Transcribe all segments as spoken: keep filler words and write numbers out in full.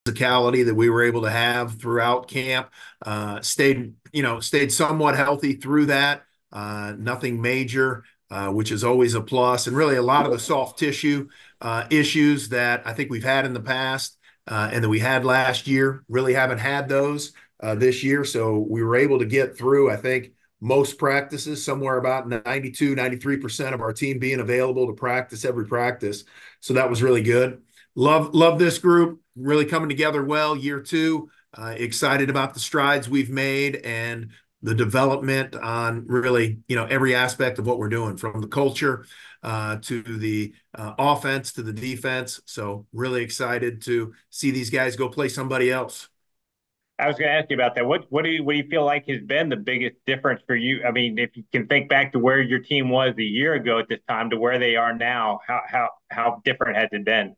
physicality that we were able to have throughout camp. Uh, stayed, you know, stayed somewhat healthy through that. Uh, nothing major, uh, which is always a plus. And really, a lot of the soft tissue uh, issues that I think we've had in the past uh, and that we had last year really haven't had those uh, this year. So we were able to get through, I think, most practices, somewhere about ninety-two, ninety-three percent of our team being available to practice every practice. So that was really good. Love, love this group, really coming together well. Year two, uh, excited about the strides we've made and the development on really, you know, every aspect of what we're doing, from the culture uh, to the uh, offense to the defense. So really excited to see these guys go play somebody else. I was going to ask you about that. What what do you what do you feel like has been the biggest difference for you? I mean, if you can think back to where your team was a year ago at this time to where they are now, how how how different has it been?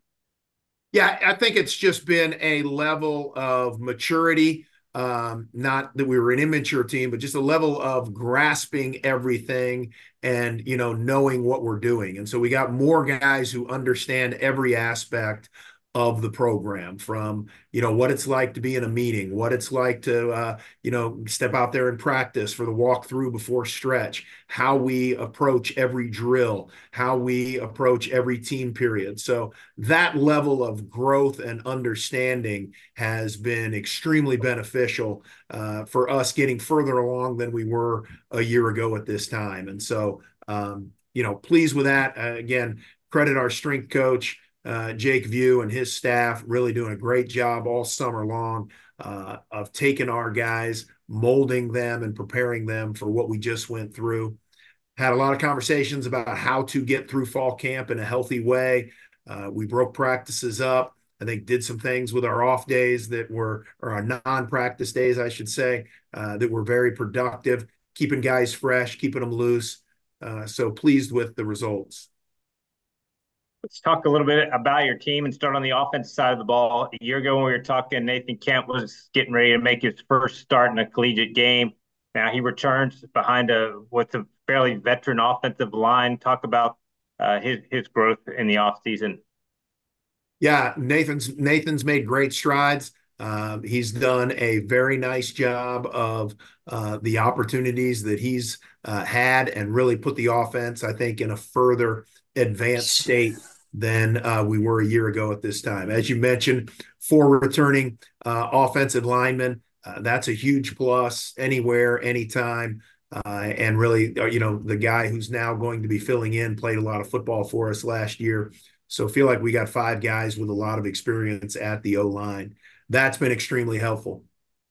Yeah, I think it's just been a level of maturity. Um, not that we were an immature team, but just a level of grasping everything and, you know, knowing what we're doing. And so we got more guys who understand every aspect of the program, from, you know, what it's like to be in a meeting, what it's like to, uh, you know, step out there and practice for the walkthrough before stretch, how we approach every drill, how we approach every team period. So that level of growth and understanding has been extremely beneficial uh, for us getting further along than we were a year ago at this time. And so, um, you know, pleased with that. Uh, again, credit our strength coach, uh, Jake View, and his staff, really doing a great job all summer long uh, of taking our guys, molding them, and preparing them for what we just went through. Had a lot of conversations about how to get through fall camp in a healthy way. Uh, we broke practices up. I think did some things with our off days that were, or our non-practice days, I should say, uh, that were very productive, keeping guys fresh, keeping them loose. Uh, so pleased with the results. Let's talk a little bit about your team and start on the offense side of the ball. A year ago, when we were talking, Nathan Kemp was getting ready to make his first start in a collegiate game. Now he returns behind a with a fairly veteran offensive line. Talk about uh, his his growth in the offseason. Yeah, Nathan's Nathan's made great strides. Uh, he's done a very nice job of uh, the opportunities that he's uh, had, and really put the offense, I think, in a further advanced state than uh, we were a year ago at this time. As you mentioned, four returning uh, offensive linemen. Uh, that's a huge plus anywhere, anytime. Uh, and really, uh, you know, the guy who's now going to be filling in played a lot of football for us last year. So feel like we got five guys with a lot of experience at the O line. That's been extremely helpful.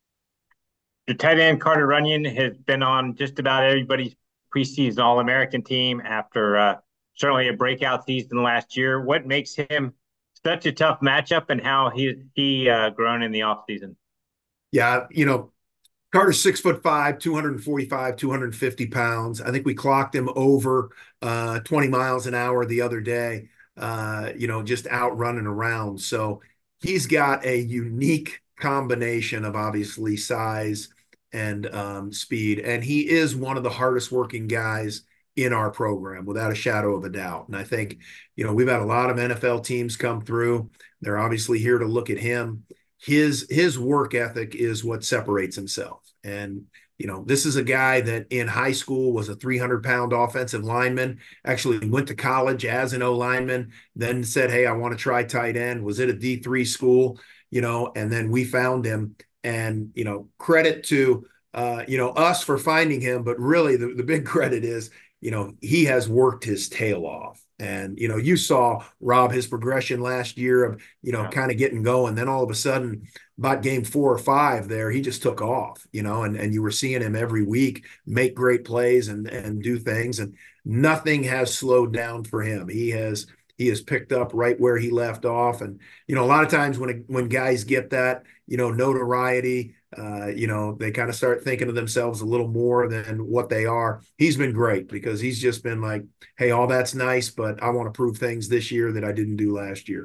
Your tight end Carter Runyon has been on just about everybody's preseason All American team after uh, certainly a breakout season last year. What makes him such a tough matchup, and how he he uh, grown in the offseason? Yeah, you know, Carter's six foot five, two forty-five, two hundred fifty pounds. I think we clocked him over uh, twenty miles an hour the other day, uh, you know, just out running around. So he's got a unique combination of, obviously, size and um, speed. And he is one of the hardest working guys in our program, without a shadow of a doubt. And I think, you know, we've had a lot of N F L teams come through. They're obviously here to look at him. His his work ethic is what separates himself. And, you know, this is a guy that in high school was a three hundred pound offensive lineman, actually went to college as an O lineman, then said, hey, I want to try tight end, was at a D three school, you know, and then we found him. And, you know, credit to, uh, you know, us for finding him. But really, the, the big credit is, you know, he has worked his tail off. And, you know, you saw Rob, his progression last year of, you know, Yeah. kind of getting going. Then all of a sudden, about game four or five there, he just took off, you know, and, and you were seeing him every week make great plays and, and do things. And nothing has slowed down for him. He has, he has picked up right where he left off. And, you know, a lot of times when, when guys get that, you know, notoriety, uh, you know, they kind of start thinking of themselves a little more than what they are. He's been great because he's just been like, hey, all that's nice, but I want to prove things this year that I didn't do last year.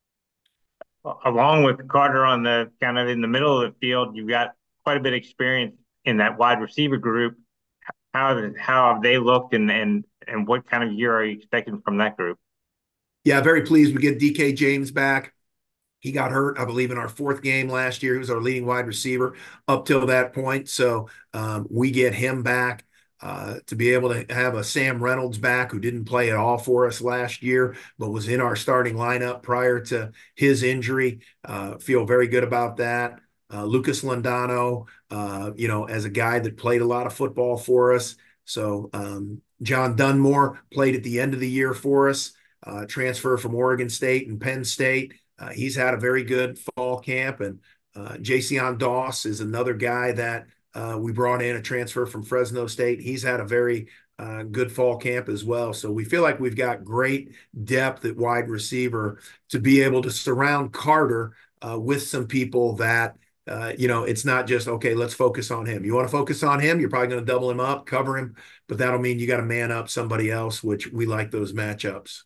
Along with Carter on the kind of in the middle of the field, you've got quite a bit of experience in that wide receiver group. How how have they looked, and and and what kind of year are you expecting from that group? Yeah, very pleased we get D K James back. He got hurt, I believe, in our fourth game last year. He was our leading wide receiver up till that point. So um, we get him back. Uh, to be able to have a Sam Reynolds back who didn't play at all for us last year, but was in our starting lineup prior to his injury. Uh, feel very good about that. Uh, Lucas Londano, uh, you know, as a guy that played a lot of football for us. So um, John Dunmore played at the end of the year for us, uh, transfer from Oregon State and Penn State. Uh, he's had a very good fall camp, and uh, Jason Doss is another guy that uh, we brought in, a transfer from Fresno State. He's had a very uh, good fall camp as well. So we feel like we've got great depth at wide receiver to be able to surround Carter uh, with some people that, uh, you know, it's not just, okay, let's focus on him. You want to focus on him, you're probably going to double him up, cover him, but that'll mean you got to man up somebody else, which we like those matchups.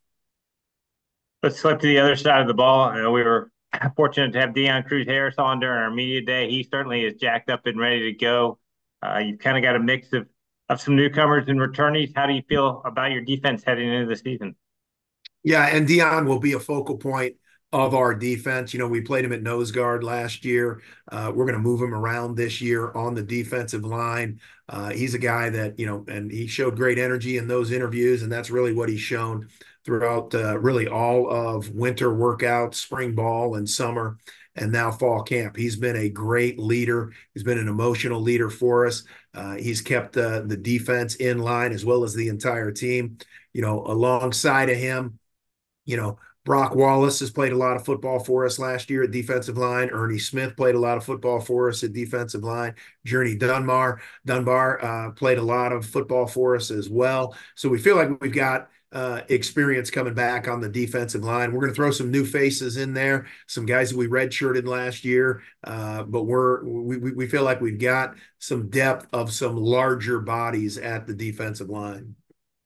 Let's flip to the other side of the ball. You know, we were fortunate to have Deion Cruz Harris on during our media day. He certainly is jacked up and ready to go. Uh, you've kind of got a mix of of some newcomers and returnees. How do you feel about your defense heading into the season? Yeah, and Deion will be a focal point of our defense. You know, we played him at nose guard last year. Uh, we're going to move him around this year on the defensive line. Uh, he's a guy that, you know, and he showed great energy in those interviews, and that's really what he's shown throughout uh, really all of winter workouts, spring ball, and summer, and now fall camp. He's been a great leader. He's been an emotional leader for us. Uh, he's kept uh, the defense in line as well as the entire team. You know, alongside of him, you know, Brock Wallace has played a lot of football for us last year at defensive line. Ernie Smith played a lot of football for us at defensive line. Journey Dunbar Dunbar uh, played a lot of football for us as well. So we feel like we've got uh, experience coming back on the defensive line. We're going to throw some new faces in there, some guys that we redshirted last year, uh, but we're we we feel like we've got some depth of some larger bodies at the defensive line.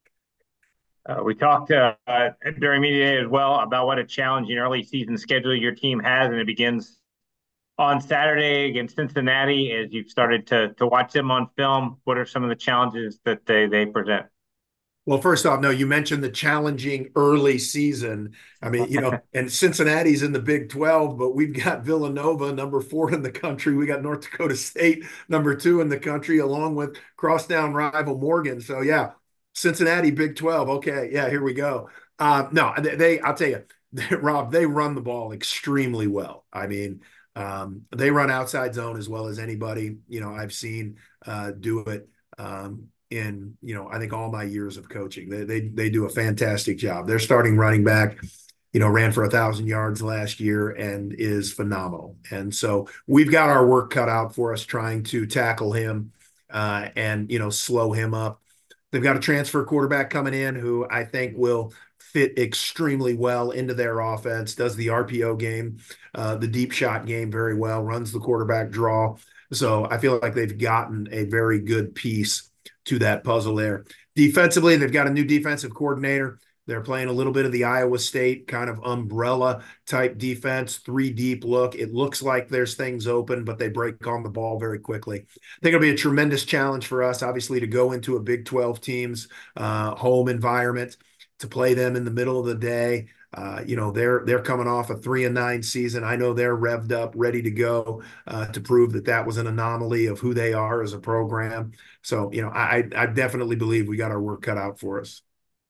Uh, we talked uh, uh, during media day as well about what a challenging early season schedule your team has, and it begins on Saturday against Cincinnati. As you've started to to watch them on film, what are some of the challenges that they they present? Well, first off, no, you mentioned the challenging early season. I mean, you know, and Cincinnati's in the Big twelve, but we've got Villanova, number four in the country. We got North Dakota State, number two in the country, along with crosstown rival Morgan. So, yeah, Cincinnati, Big twelve. Okay, yeah, here we go. Uh, no, they, they, I'll tell you, Rob, they run the ball extremely well. I mean, um, they run outside zone as well as anybody, you know, I've seen uh, do it. Um, in, you know, I think all my years of coaching. They they they do a fantastic job. Their starting running back, you know, ran for a thousand yards last year and is phenomenal. And so we've got our work cut out for us trying to tackle him uh, and, you know, slow him up. They've got a transfer quarterback coming in who I think will fit extremely well into their offense, does the R P O game, uh, the deep shot game very well, runs the quarterback draw. So I feel like they've gotten a very good piece to that puzzle there. Defensively, they've got a new defensive coordinator. They're playing a little bit of the Iowa State kind of umbrella type defense, three deep look. It looks like there's things open, but they break on the ball very quickly. I think it'll be a tremendous challenge for us, obviously, to go into a Big twelve team's uh, home environment, to play them in the middle of the day. Uh, you know, they're they're coming off a three and nine season. I know they're revved up, ready to go uh, to prove that that was an anomaly of who they are as a program. So, you know, I I definitely believe we got our work cut out for us.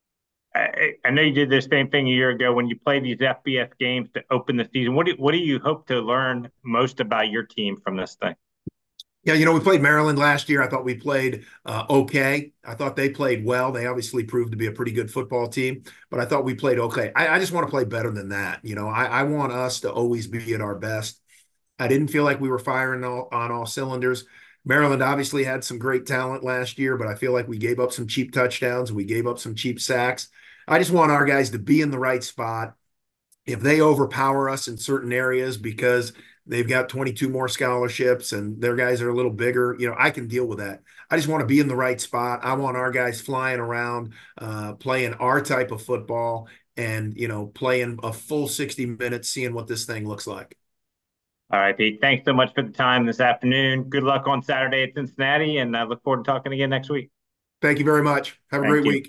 I, I know you did the same thing a year ago when you played these F B S games to open the season. What do what do you hope to learn most about your team from this thing? Yeah, you know, we played Maryland last year. I thought we played uh, okay. I thought they played well. They obviously proved to be a pretty good football team, but I thought we played okay. I, I just want to play better than that. You know, I, I want us to always be at our best. I didn't feel like we were firing all, on all cylinders. Maryland obviously had some great talent last year, but I feel like we gave up some cheap touchdowns. We gave up some cheap sacks. I just want our guys to be in the right spot. If they overpower us in certain areas because they've got twenty-two more scholarships and their guys are a little bigger, you know, I can deal with that. I just want to be in the right spot. I want our guys flying around, uh, playing our type of football and, you know, playing a full sixty minutes, seeing what this thing looks like. All right, Pete. Thanks so much for the time this afternoon. Good luck on Saturday at Cincinnati, and I look forward to talking again next week. Thank you very much. Have a Thank great you. week.